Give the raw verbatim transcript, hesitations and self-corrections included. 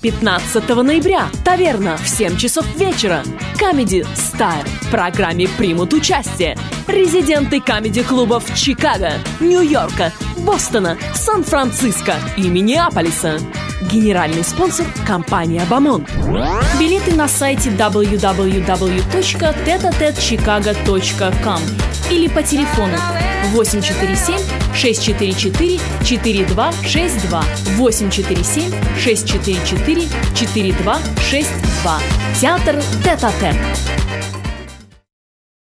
пятнадцатого ноября. Таверна в семь часов вечера. Comedy Style. В программе примут участие резиденты комеди-клубов Чикаго, Нью-Йорка, Бостона, Сан-Франциско и Миннеаполиса. Генеральный спонсор – компания «Бамон». Билеты на сайте дабл ю дабл ю дабл ю точка тет а тет чикаго точка ком или по телефону восемь четыре семь шесть четыре четыре четыре два шесть два восемь четыре семь шесть четыре четыре четыре два шесть два. Театр Тет-а-Тет.